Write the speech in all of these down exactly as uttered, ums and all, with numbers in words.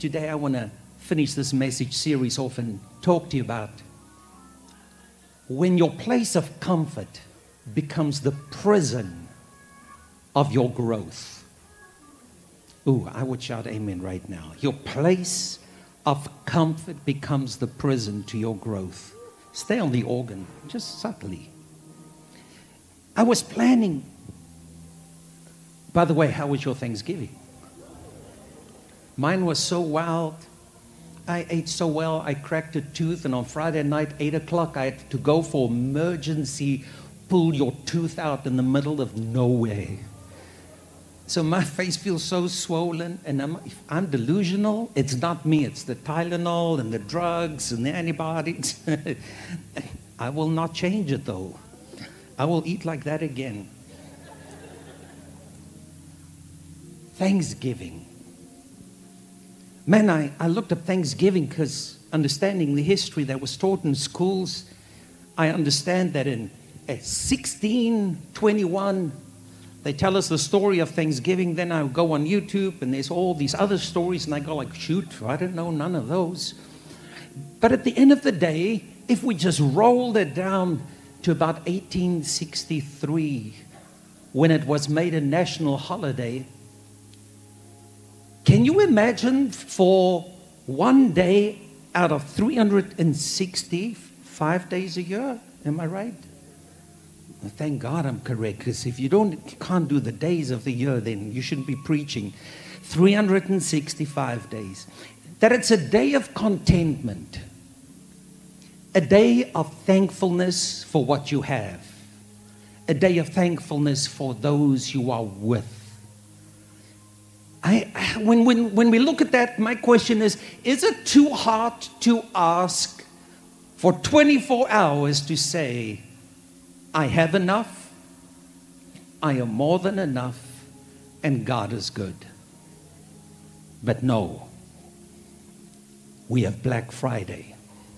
today I want to finish this message series off and talk to you about when your place of comfort becomes the prison of your growth. Ooh, I would shout amen right now. Your place of comfort becomes the prison to your growth. Stay on the organ, just subtly. I was planning. By the way, how was your Thanksgiving? Mine was so wild. I ate so well, I cracked a tooth, and on Friday night, eight o'clock, I had to go for emergency, pull your tooth out in the middle of nowhere. So my face feels so swollen, and I'm, if I'm delusional, it's not me, it's the Tylenol and the drugs and the antibiotics. I will not change it though. I will eat like that again. Thanksgiving. Man, I, I looked up Thanksgiving because understanding the history that was taught in schools, I understand that in sixteen twenty-one, they tell us the story of Thanksgiving. Then I go on YouTube and there's all these other stories and I go like, shoot, I don't know none of those. But at the end of the day, if we just rolled it down to about eighteen sixty-three, when it was made a national holiday, can you imagine for one day out of three hundred sixty-five days a year? Am I right? Well, thank God I'm correct, because if you don't, you can't do the days of the year, then you shouldn't be preaching. three hundred sixty-five days. That it's a day of contentment, a day of thankfulness for what you have, a day of thankfulness for those you are with. I, when, when, when we look at that, my question is, is it too hard to ask for twenty-four hours to say, I have enough, I am more than enough, and God is good? But no, we have Black Friday.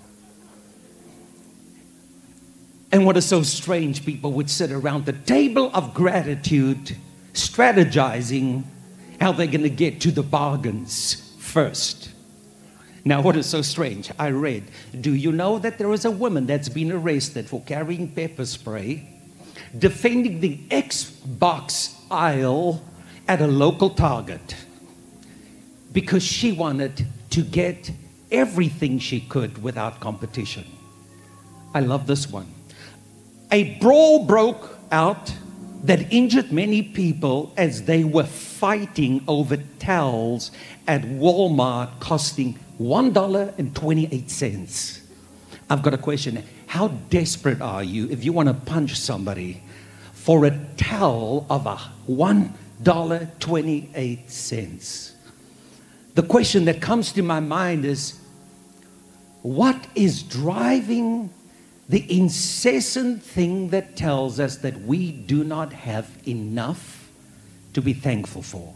And what is so strange, people would sit around the table of gratitude, strategizing how they're going to get to the bargains first. Now, what is so strange? I read, do you know that there is a woman that's been arrested for carrying pepper spray, defending the Xbox aisle at a local Target because she wanted to get everything she could without competition? I love this one. A brawl broke out that injured many people as they were fighting over towels at Walmart costing one dollar and twenty-eight cents. I've got a question. How desperate are you if you want to punch somebody for a towel of a one dollar and twenty-eight cents? The question that comes to my mind is, what is driving the incessant thing that tells us that we do not have enough to be thankful for?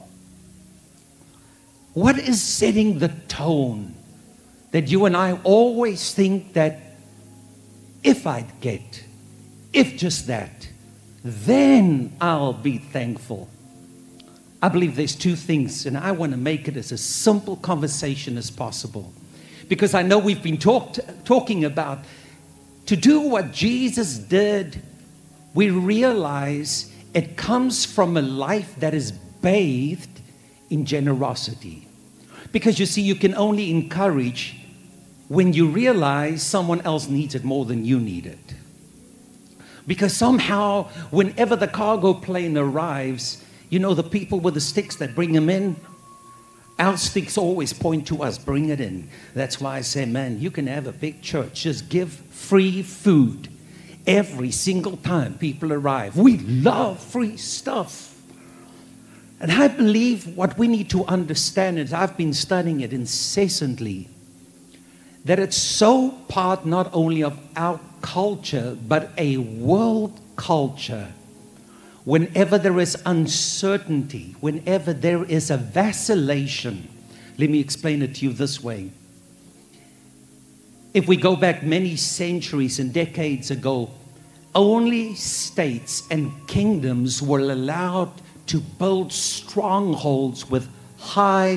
What is setting the tone that you and I always think that if I'd get, if just that, then I'll be thankful? I believe there's two things, and I want to make it as a simple conversation as possible, because I know we've been talked, talking about to do what Jesus did. We realize it comes from a life that is bathed in generosity. Because you see, you can only encourage when you realize someone else needs it more than you need it. Because somehow, whenever the cargo plane arrives, you know, the people with the sticks that bring them in, our sticks always point to us, bring it in. That's why I say, man, you can have a big church. Just give free food every single time people arrive. We love free stuff. And I believe what we need to understand is, I've been studying it incessantly, that it's so part not only of our culture, but a world culture. Whenever there is uncertainty, whenever there is a vacillation, let me explain it to you this way. If we go back many centuries and decades ago, only states and kingdoms were allowed to build strongholds with high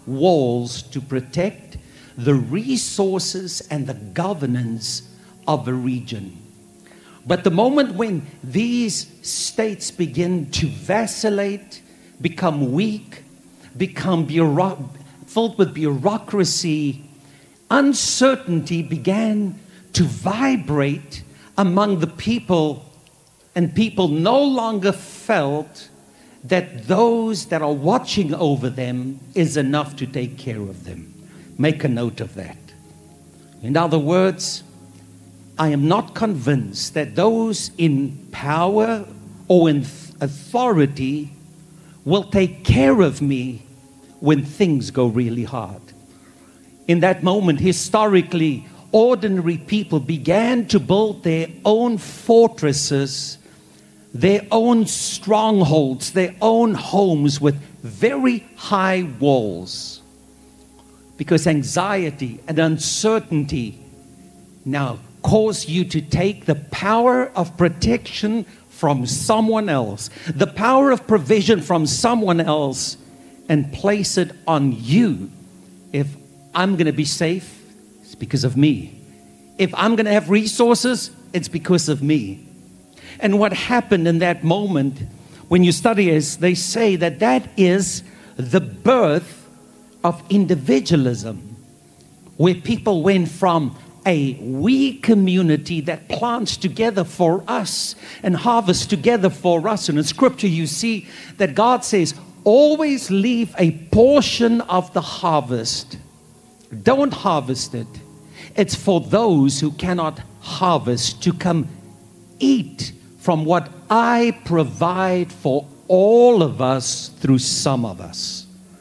walls to protect the resources and the governance of a region. But the moment when these states begin to vacillate, become weak, become bureau- filled with bureaucracy, uncertainty began to vibrate among the people, and people no longer felt that those that are watching over them is enough to take care of them. Make a note of that. In other words, I am not convinced that those in power or in authority will take care of me when things go really hard. In that moment, historically, ordinary people began to build their own fortresses, their own strongholds, their own homes with very high walls. Because anxiety and uncertainty now cause you to take the power of protection from someone else, the power of provision from someone else, and place it on you. If I'm going to be safe, it's because of me. If I'm going to have resources, it's because of me. And what happened in that moment, when you study it, they say that that is the birth of individualism, where people went from a we community that plants together for us and harvests together for us. And in Scripture you see that God says, always leave a portion of the harvest. Don't harvest it. It's for those who cannot harvest to come eat from what I provide for all of us through some of us.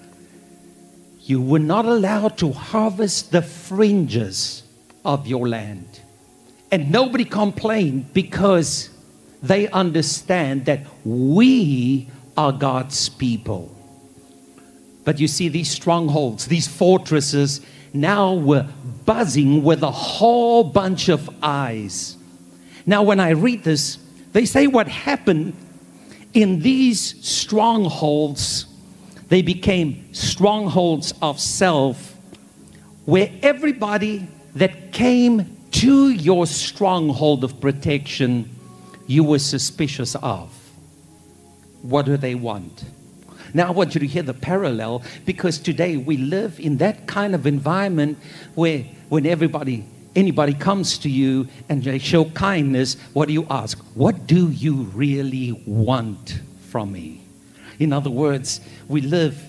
You were not allowed to harvest the fringes of your land. And nobody complained because they understand that we are God's people. But you see, these strongholds, these fortresses now were buzzing with a whole bunch of eyes. Now, when I read this, they say what happened in these strongholds, they became strongholds of self, where everybody that came to your stronghold of protection, you were suspicious of. What do they want? Now I want you to hear the parallel, because today we live in that kind of environment where when everybody, anybody comes to you and they show kindness, what do you ask? What do you really want from me? In other words, we live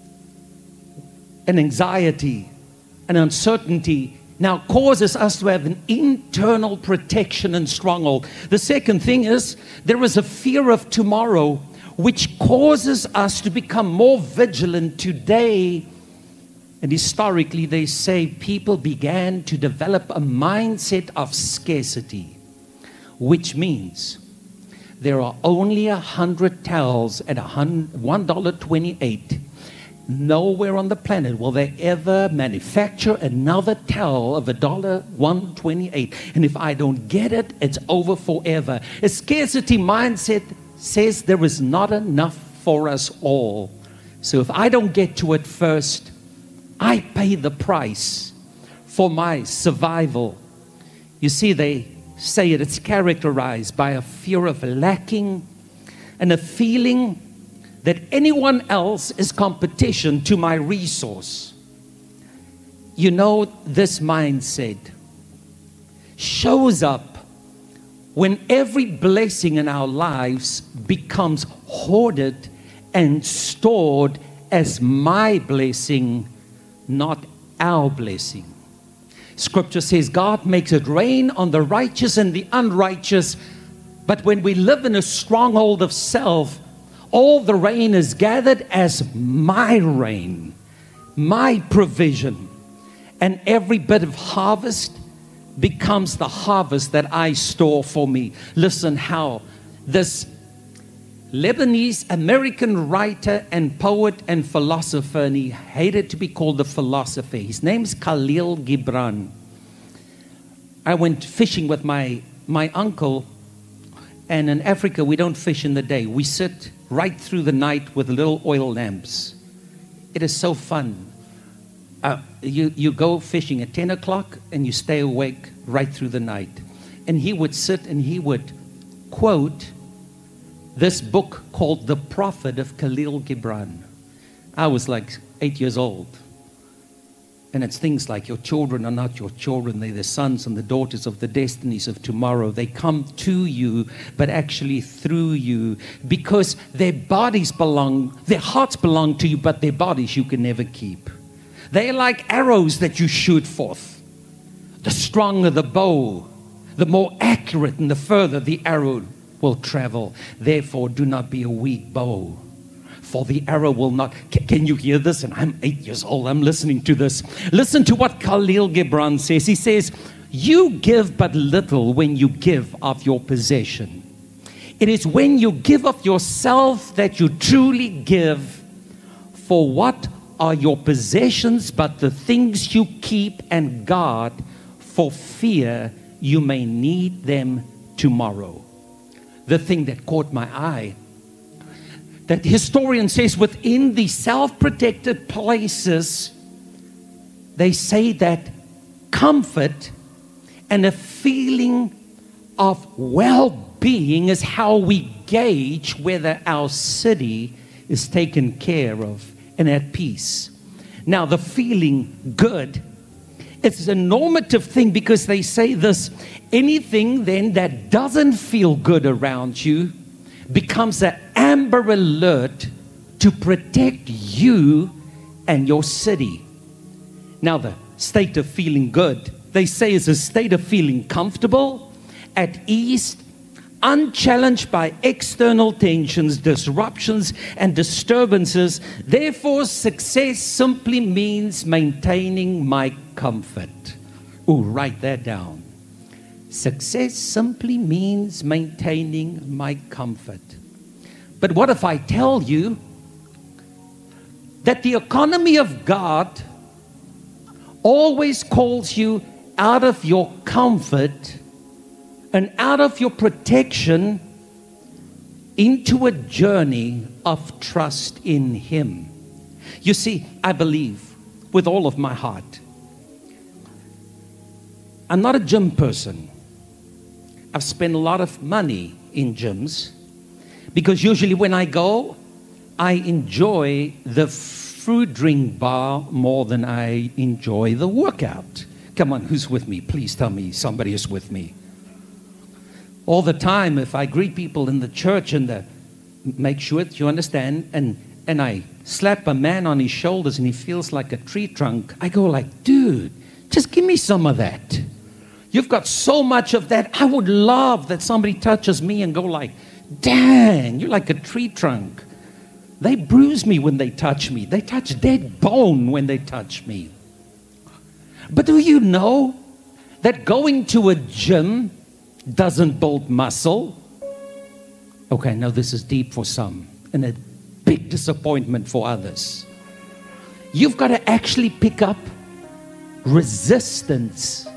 an anxiety, an uncertainty now causes us to have an internal protection and stronghold. The second thing is there is a fear of tomorrow, which causes us to become more vigilant today. And historically, they say people began to develop a mindset of scarcity, which means there are only a hundred towels at one dollar twenty-eight. Nowhere on the planet will they ever manufacture another towel of a dollar one twenty-eight. And if I don't get it, it's over forever. A scarcity mindset says there is not enough for us all. So if I don't get to it first, I pay the price for my survival. You see, they say it, it's characterized by a fear of lacking and a feeling that anyone else is competition to my resource. You know, this mindset shows up when every blessing in our lives becomes hoarded and stored as my blessing, not our blessing. Scripture says God makes it rain on the righteous and the unrighteous, but when we live in a stronghold of self, all the rain is gathered as my rain, my provision, and every bit of harvest becomes the harvest that I store for me. Listen how this Lebanese American writer and poet and philosopher, and he hated to be called a philosopher. His name is Khalil Gibran. I went fishing with my, my uncle, and in Africa we don't fish in the day. We sit right through the night with little oil lamps. It is so fun. uh, you, you go fishing at ten o'clock and you stay awake right through the night. And he would sit and he would quote this book called The Prophet of Khalil Gibran. I was like eight years old. And it's things like, your children are not your children, they're the sons and the daughters of the destinies of tomorrow. They come to you, but actually through you, because their bodies belong, their hearts belong to you, but their bodies you can never keep. They're like arrows that you shoot forth. The stronger the bow, the more accurate and the further the arrow will travel. Therefore, do not be a weak bow, for the arrow will not. Can, can you hear this? And I'm eight years old. I'm listening to this. Listen to what Khalil Gibran says. He says, you give but little when you give of your possession. It is when you give of yourself that you truly give. For what are your possessions but the things you keep and guard, for fear you may need them tomorrow? The thing that caught my eye, that the historian says within the self-protected places, they say that comfort and a feeling of well-being is how we gauge whether our city is taken care of and at peace. Now, the feeling good, it's a normative thing, because they say this: anything then that doesn't feel good around you becomes an amber alert to protect you and your city. Now, the state of feeling good, they say, is a state of feeling comfortable, at ease, unchallenged by external tensions, disruptions, and disturbances. Therefore, success simply means maintaining my comfort. Ooh, write that down. Success simply means maintaining my comfort. But what if I tell you that the economy of God always calls you out of your comfort and out of your protection into a journey of trust in Him? You see, I believe with all of my heart. I'm not a gym person. I've spent a lot of money in gyms, because usually when I go, I enjoy the fruit drink bar more than I enjoy the workout. Come on, who's with me? Please tell me somebody is with me. All the time, if I greet people in the church and the, make sure that you understand, and, and I slap a man on his shoulders and he feels like a tree trunk, I go like, dude, just give me some of that. You've got so much of that. I would love that somebody touches me and go like, dang, you're like a tree trunk. They bruise me when they touch me. They touch dead bone when they touch me. But do you know that going to a gym doesn't build muscle? Okay, now this is deep for some and a big disappointment for others. You've got to actually pick up resistance.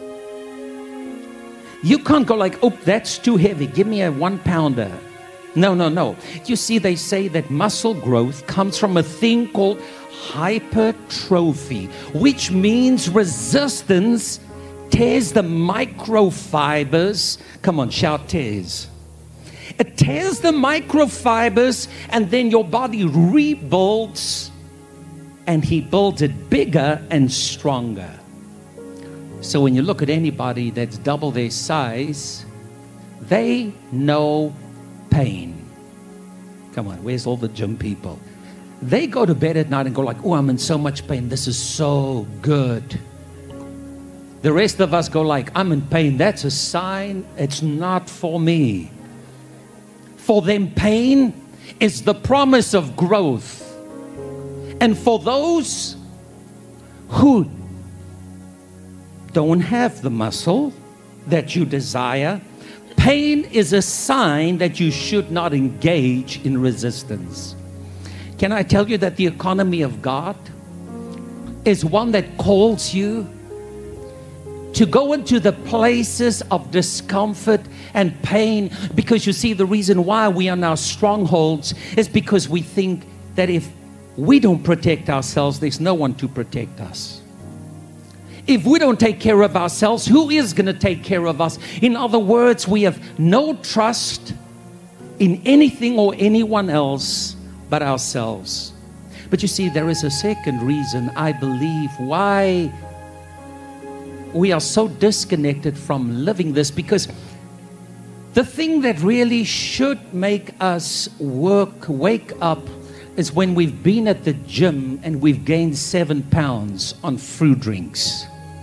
You can't go like, oh, that's too heavy. Give me a one pounder. No, no, no. You see, they say that muscle growth comes from a thing called hypertrophy, which means resistance tears the microfibers. Come on, shout tears. It tears the microfibers, and then your body rebuilds, and He builds it bigger and stronger. So when you look at anybody that's double their size, they know pain. Come on, where's all the gym people? They go to bed at night and go like, oh, I'm in so much pain. This is so good. The rest of us go like, I'm in pain. That's a sign it's not for me. For them, pain is the promise of growth. And for those who don't have the muscle that you desire, pain is a sign that you should not engage in resistance. Can I tell you that the economy of God is one that calls you to go into the places of discomfort and pain? Because you see, the reason why we are now strongholds is because we think that if we don't protect ourselves, there's no one to protect us. If we don't take care of ourselves, who is going to take care of us? In other words, we have no trust in anything or anyone else but ourselves. But you see, there is a second reason, I believe, why we are so disconnected from living this, because the thing that really should make us work, wake up, is when we've been at the gym and we've gained seven pounds on fruit drinks.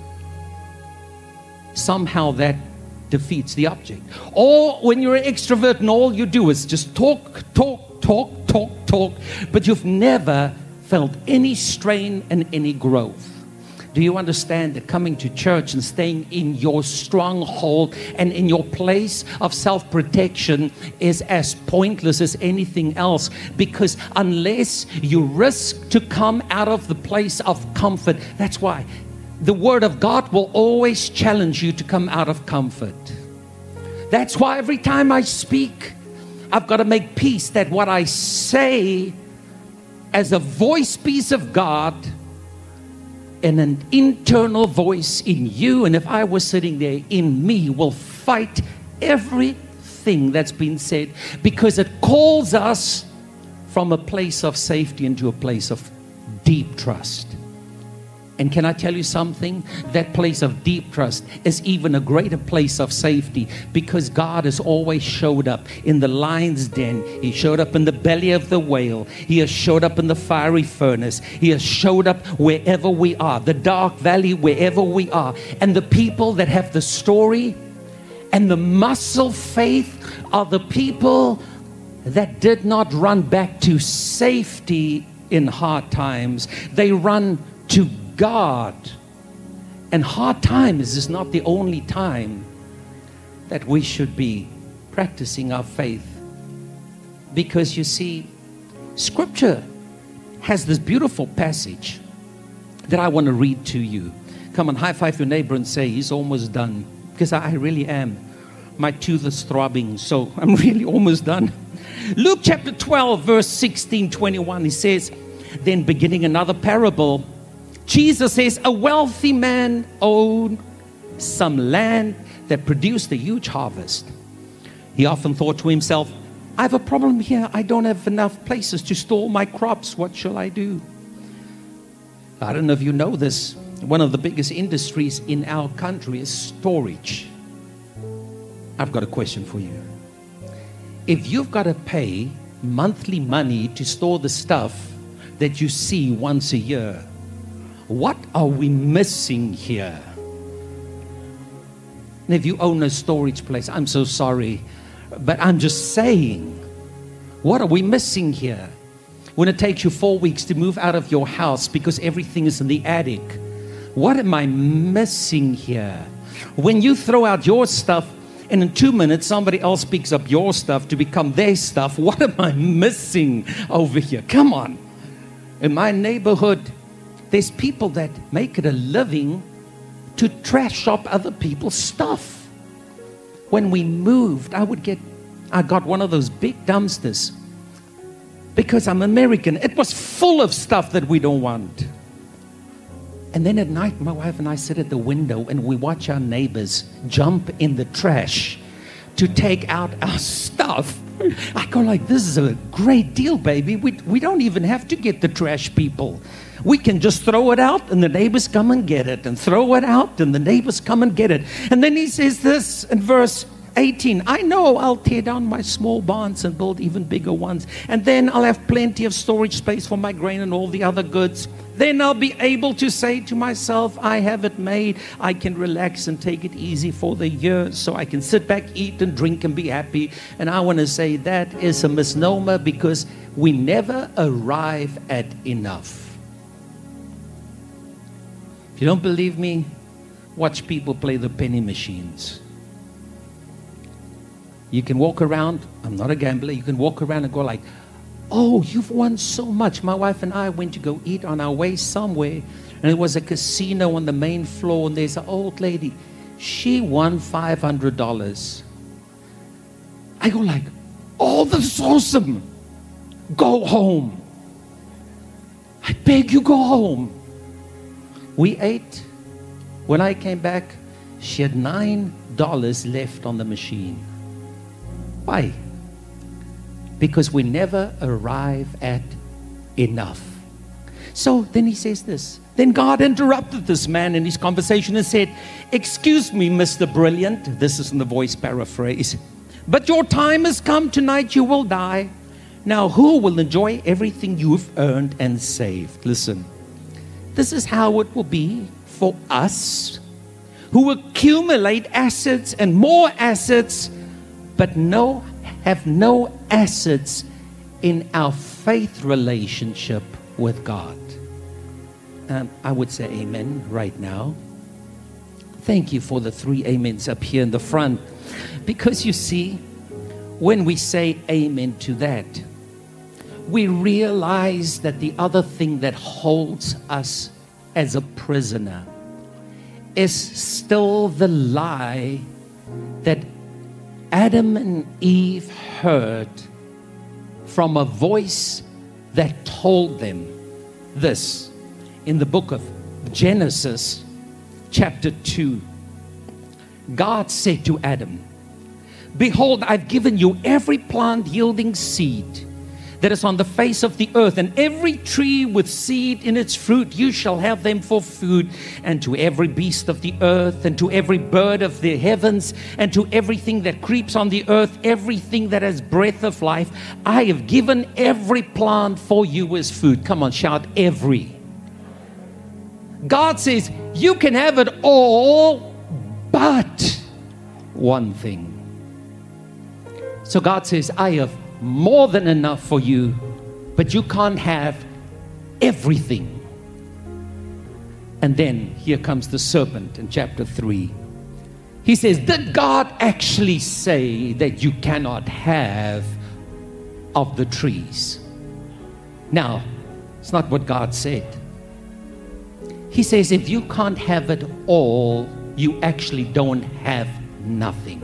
Somehow that defeats the object. Or when you're an extrovert and all you do is just talk, talk, talk, talk, talk, but you've never felt any strain and any growth. Do you understand that coming to church and staying in your stronghold and in your place of self-protection is as pointless as anything else? Because unless you risk to come out of the place of comfort, that's why the Word of God will always challenge you to come out of comfort. That's why every time I speak, I've got to make peace that what I say as a voice piece of God and an internal voice in you, and if I was sitting there, in me, will fight everything that's been said, because it calls us from a place of safety into a place of deep trust. And can I tell you something? That place of deep trust is even a greater place of safety, because God has always showed up in the lion's den. He showed up in the belly of the whale. He has showed up in the fiery furnace. He has showed up wherever we are, the dark valley, wherever we are. And the people that have the story and the muscle faith are the people that did not run back to safety in hard times. They run to God. And hard times is not the only time that we should be practicing our faith. Because you see, Scripture has this beautiful passage that I want to read to you. Come on, high five your neighbor and say, he's almost done. Because I really am. My tooth is throbbing, so I'm really almost done. Luke chapter twelve, verse sixteen, twenty-one, he says, then beginning another parable, Jesus says, a wealthy man owned some land that produced a huge harvest. He often thought to himself, I have a problem here. I don't have enough places to store my crops. What shall I do? I don't know if you know this. One of the biggest industries in our country is storage. I've got a question for you. If you've got to pay monthly money to store the stuff that you see once a year, what are we missing here? And if you own a storage place, I'm so sorry, but I'm just saying, what are we missing here? When it takes you four weeks to move out of your house because everything is in the attic, what am I missing here? When you throw out your stuff and in two minutes somebody else picks up your stuff to become their stuff, what am I missing over here? Come on. In my neighborhood, there's people that make it a living to trash up other people's stuff. When we moved, I would get, I got one of those big dumpsters because I'm American. It was full of stuff that we don't want. And then at night, my wife and I sit at the window and we watch our neighbors jump in the trash to take out our stuff. I go like, this is a great deal, baby. We, we don't even have to get the trash people. We can just throw it out and the neighbors come and get it, and throw it out and the neighbors come and get it. And then he says this in verse eighteen, I know I'll tear down my small barns and build even bigger ones. And then I'll have plenty of storage space for my grain and all the other goods. Then I'll be able to say to myself, I have it made. I can relax and take it easy for the year, so I can sit back, eat and drink and be happy. And I want to say that is a misnomer, because we never arrive at enough. If you don't believe me, watch people play the penny machines. You can walk around, I'm not a gambler, you can walk around and go like, oh, you've won so much. My wife and I went to go eat on our way somewhere, and it was a casino on the main floor, and there's an old lady. She won five hundred dollars. I go like, oh, this is awesome. Go home. I beg you, go home. We ate, When I came back, she had nine dollars left on the machine. Why? Because we never arrive at enough. So then he says this. Then God interrupted this man in his conversation and said, excuse me, Mister Brilliant. This is in the voice paraphrase. But your time has come. Tonight you will die. Now who will enjoy everything you've earned and saved? Listen, this is how it will be for us who accumulate assets and more assets, but no, have no assets in our faith relationship with God. Um, I would say amen right now. Thank you for the three amens up here in the front. Because you see, when we say amen to that, we realize that the other thing that holds us as a prisoner is still the lie that Adam and Eve heard from a voice that told them this. In the book of Genesis, chapter two, God said to Adam, behold, I've given you every plant yielding seed that is on the face of the earth, and every tree with seed in its fruit, you shall have them for food, and to every beast of the earth, and to every bird of the heavens, and to everything that creeps on the earth, everything that has breath of life, I have given every plant for you as food. Come on, shout every. God says, you can have it all, but one thing. So God says, I have more than enough for you, but you can't have everything. And then here comes the serpent in chapter three. He says, did God actually say that you cannot have of the trees? Now, it's not what God said. He says, if you can't have it all, you actually don't have nothing.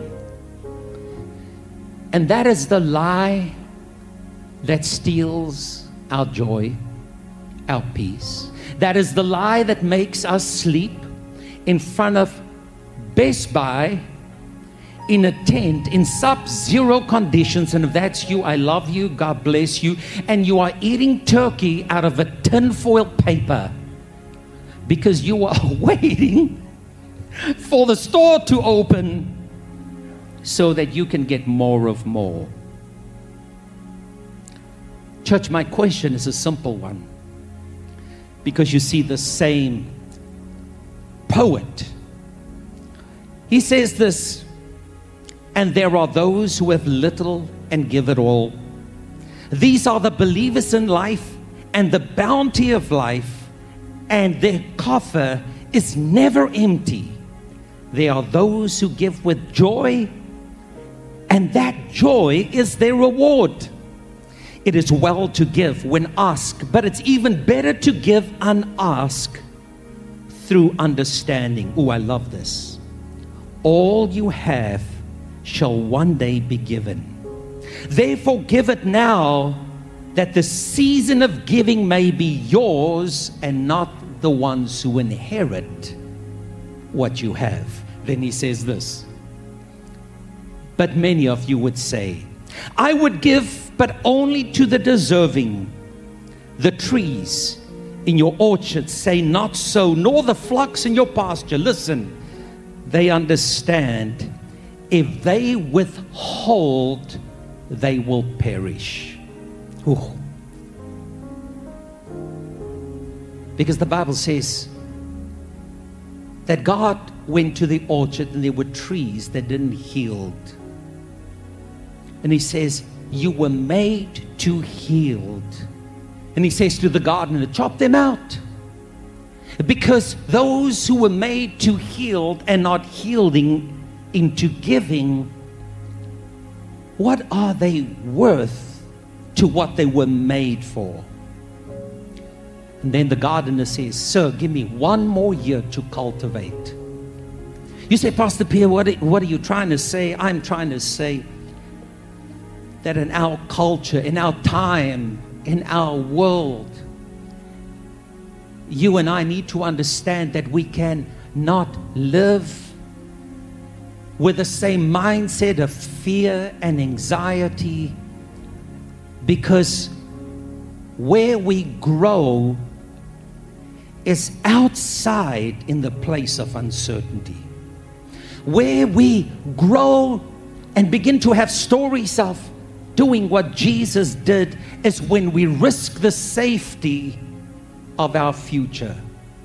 And that is the lie that steals our joy, our peace. That is the lie that makes us sleep in front of Best Buy in a tent in sub-zero conditions. And if that's you, I love you, God bless you. And you are eating turkey out of a tinfoil paper because you are waiting for the store to open so that you can get more of more. Church, my question is a simple one. Because you see the same poet. He says this, and there are those who have little and give it all. These are the believers in life and the bounty of life, and their coffer is never empty. They are those who give with joy, and that joy is their reward. It is well to give when asked, but it's even better to give unasked through understanding. Oh, I love this. All you have shall one day be given. Therefore, give it now, that the season of giving may be yours and not the ones who inherit what you have. Then he says this. But many of you would say, I would give, but only to the deserving. The trees in your orchard say not so, nor the flocks in your pasture. Listen, they understand if they withhold, they will perish. Ooh. Because the Bible says that God went to the orchard and there were trees that didn't yield. And he says, you were made to yield. And he says to the gardener, chop them out. Because those who were made to yield and not yielding into giving, what are they worth to what they were made for? And then the gardener says, sir, give me one more year to cultivate. You say, Pastor Pierre, what are, what are you trying to say? I'm trying to say that in our culture, in our time, in our world, you and I need to understand that we can not live with the same mindset of fear and anxiety, because where we grow is outside in the place of uncertainty. Where we grow and begin to have stories of doing what Jesus did is when we risk the safety of our future.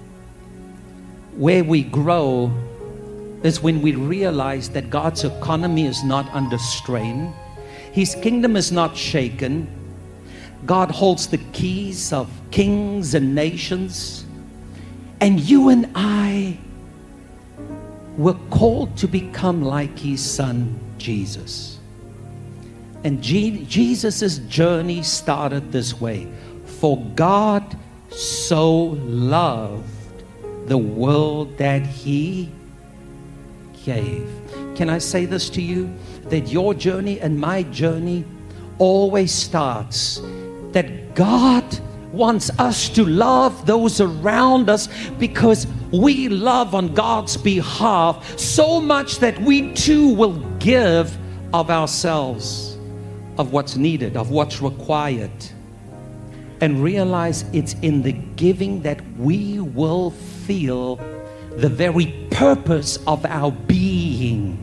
Where we grow is when we realize that God's economy is not under strain. His kingdom is not shaken. God holds the keys of kings and nations. And you and I were called to become like His Son, Jesus. And Je- Jesus' journey started this way. For God so loved the world that He gave. Can I say this to you? That your journey and my journey always starts that God wants us to love those around us because we love on God's behalf so much that we too will give of ourselves, of what's needed, of what's required, and realize it's in the giving that we will feel the very purpose of our being.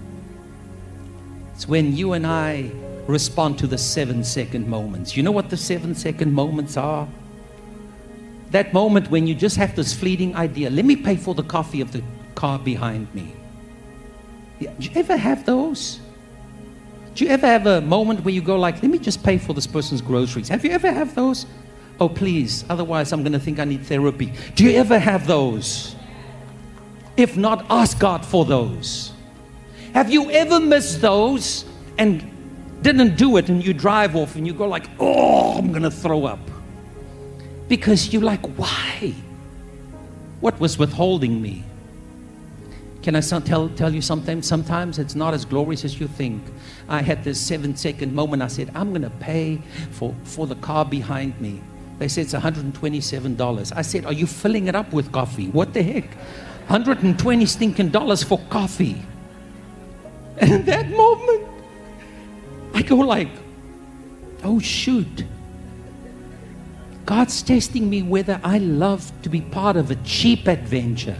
It's when you and I respond to the seven second moments. You know what the seven second moments are? That moment when you just have this fleeting idea, let me pay for the coffee of the car behind me. Yeah, do you ever have those? Do you ever have a moment where you go like, let me just pay for this person's groceries? Have you ever have those? Oh, please, otherwise I'm going to think I need therapy. Do you ever have those? If not, ask God for those. Have you ever missed those and didn't do it, and you drive off and you go like, oh, I'm going to throw up? Because you're like, why? What was withholding me? Can I tell, tell you something? Sometimes it's not as glorious as you think. I had this seven second moment. I said, I'm going to pay for, for the car behind me. They said it's one hundred twenty-seven dollars. I said, are you filling it up with coffee? What the heck? one hundred twenty stinking dollars for coffee. And in that moment, I go like, oh shoot. God's testing me whether I love to be part of a cheap adventure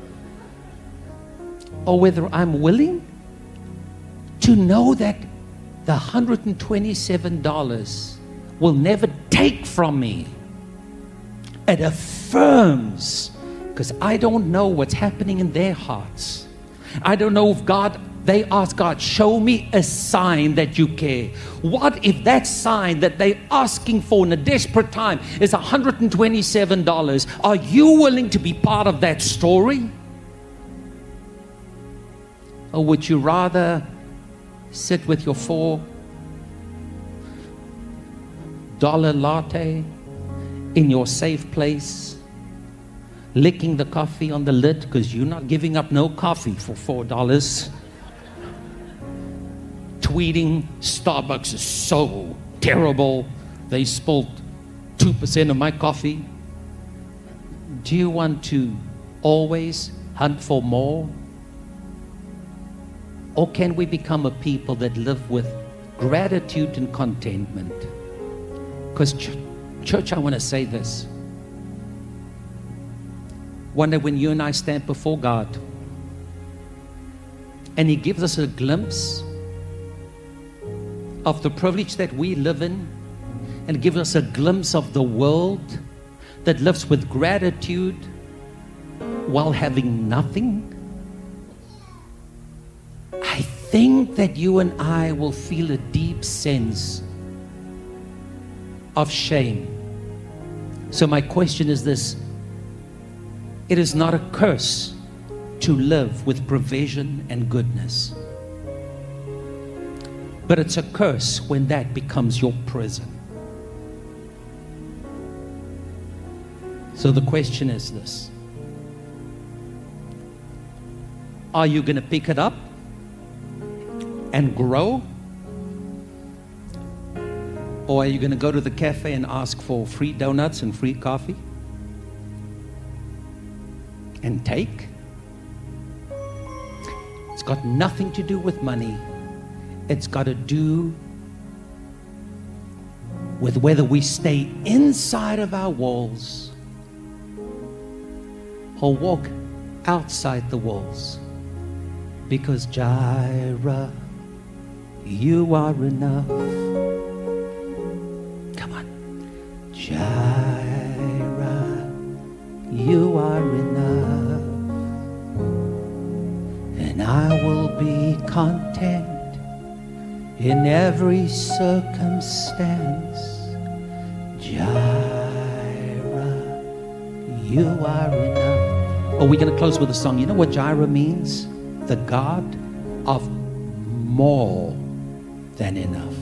or whether I'm willing to know that the one hundred twenty-seven dollars will never take from me. It affirms, because I don't know what's happening in their hearts. I don't know if God, they ask God, show me a sign that you care. What if that sign that they're asking for in a desperate time is one hundred twenty-seven dollars? Are you willing to be part of that story? Or would you rather sit with your four dollar latte in your safe place, licking the coffee on the lid because you're not giving up no coffee for four dollars, tweeting Starbucks is so terrible, they spilled two percent of my coffee? Do you want to always hunt for more? Or can we become a people that live with gratitude and contentment? Because ch- church, I want to say this. One day when you and I stand before God and He gives us a glimpse of the privilege that we live in, and gives us a glimpse of the world that lives with gratitude while having nothing, I think that you and I will feel a deep sense of shame. So my question is this: it is not a curse to live with provision and goodness, but it's a curse when that becomes your prison. So the question is this: are you going to pick it up and grow? Or are you going to go to the cafe and ask for free donuts and free coffee? And take? got nothing to do with money. It's got to do with whether we stay inside of our walls or walk outside the walls. Because Jireh, you are enough. Come on. Jireh, you are enough. And I will be content in every circumstance. Jireh, you are enough. Oh, we're going to close with a song. You know what Jireh means? The God of more than enough.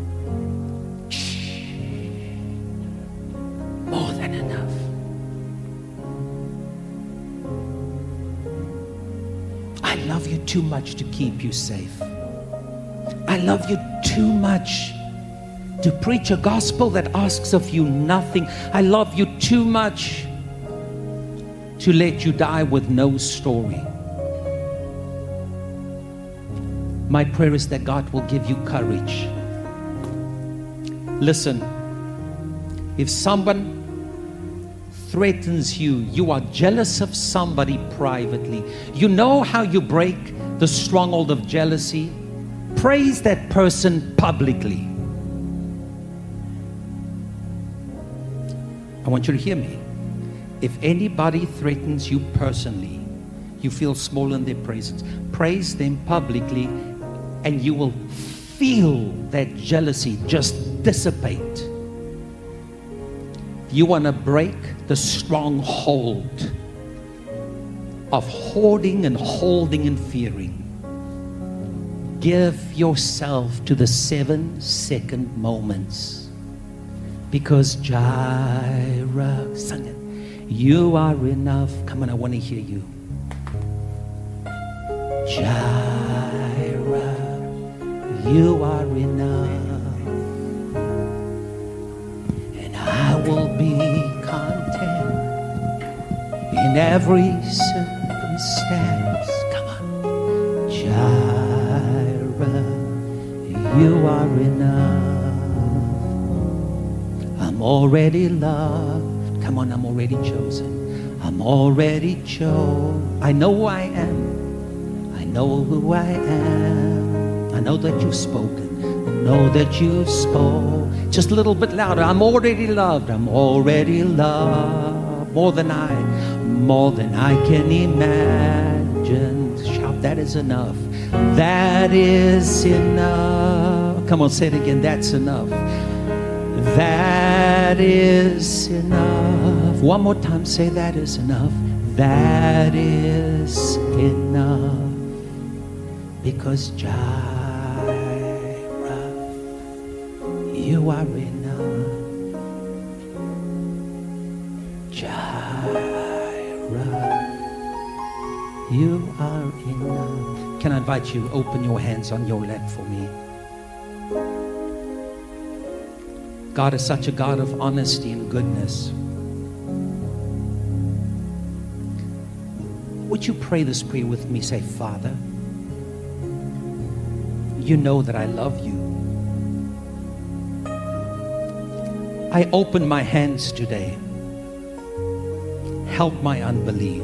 More than enough. I love you too much to keep you safe. I love you too much to preach a gospel that asks of you nothing. I love you too much to let you die with no story. My prayer is that God will give you courage. Listen, if someone threatens you, you are jealous of somebody privately, you know how you break the stronghold of jealousy? Praise that person publicly. I want you to hear me. If anybody threatens you personally, you feel small in their presence, praise them publicly, and you will feel that jealousy just dissipate. You want to break the stronghold of hoarding and holding and fearing. Give yourself to the seven second moments. Because Jireh, sing it. You are enough. Come on, I want to hear you. Jireh, you are enough, and I will be content in every circumstance. Come on. Jireh, you are enough. I'm already loved. Come on, I'm already chosen. I'm already chosen. I know who I am. I know who I am. I know that you've spoken. I know that you've spoken. Just a little bit louder. I'm already loved. I'm already loved. More than I, more than I can imagine. Shout, that is enough. That is enough. Come on, say it again. That's enough. That is enough. One more time, say that is enough. That is enough. Because Jireh, you are enough. Jireh, you are enough. Can I invite you, open your hands on your lap for me. God is such a God of honesty and goodness. Would you pray this prayer with me? Say, Father, you know that I love you. I open my hands today. Help my unbelief.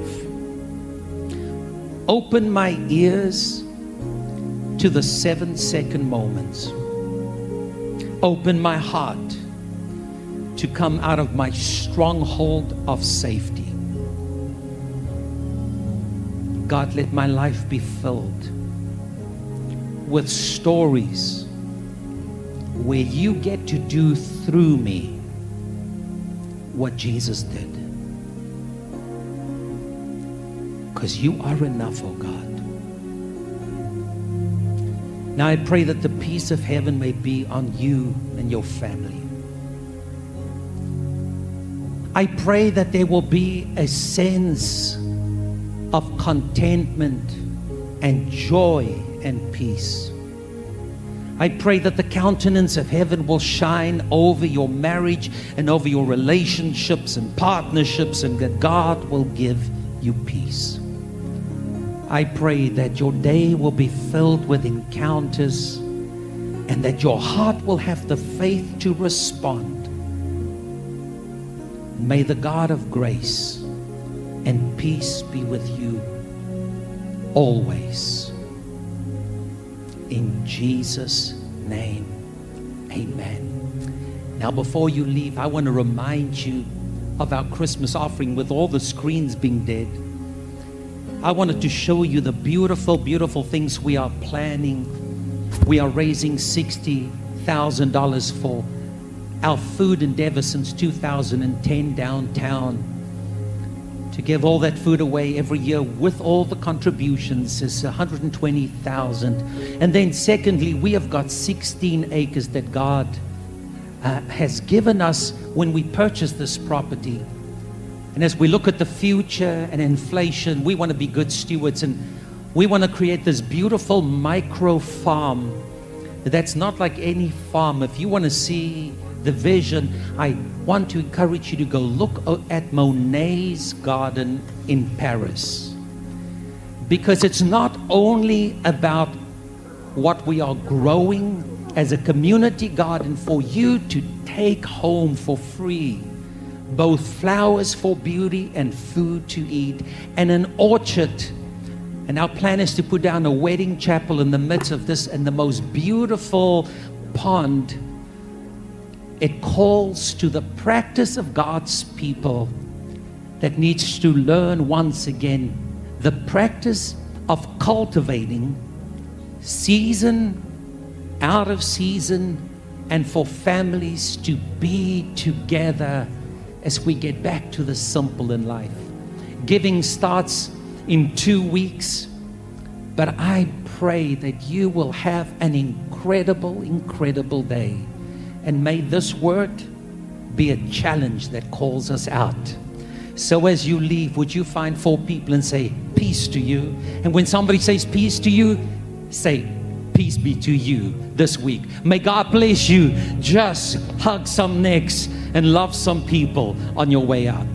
Open my ears to the seven second moments. Open my heart to come out of my stronghold of safety. God, let my life be filled with stories where you get to do through me what Jesus did. Because you are enough, oh God. Now I pray that the peace of heaven may be on you and your family. I pray that there will be a sense of contentment and joy and peace. I pray that the countenance of heaven will shine over your marriage and over your relationships and partnerships, and that God will give you peace. I pray that your day will be filled with encounters and that your heart will have the faith to respond. May the God of grace and peace be with you always. In Jesus' name, amen. Now, before you leave, I want to remind you of our Christmas offering with all the screens being dead. I wanted to show you the beautiful, beautiful things we are planning. We are raising sixty thousand dollars for our food endeavor since two thousand ten downtown, to give all that food away every year with all the contributions is one hundred twenty thousand. And then secondly, we have got sixteen acres that God uh, has given us when we purchased this property. And as we look at the future and inflation, we want to be good stewards, and we want to create this beautiful micro farm that's not like any farm. If you want to see the vision, I want to encourage you to go look at Monet's garden in Paris, because it's not only about what we are growing as a community garden for you to take home for free, both flowers for beauty and food to eat, and an orchard. And our plan is to put down a wedding chapel in the midst of this, and the most beautiful pond. It calls to the practice of God's people that needs to learn once again the practice of cultivating season out of season, and for families to be together as we get back to the simple in life. Giving starts in two weeks, but I pray that you will have an incredible, incredible day. And may this word be a challenge that calls us out. So as you leave, would you find four people and say, peace to you? And when somebody says peace to you, say, peace be to you this week. May God bless you. Just hug some necks and love some people on your way out.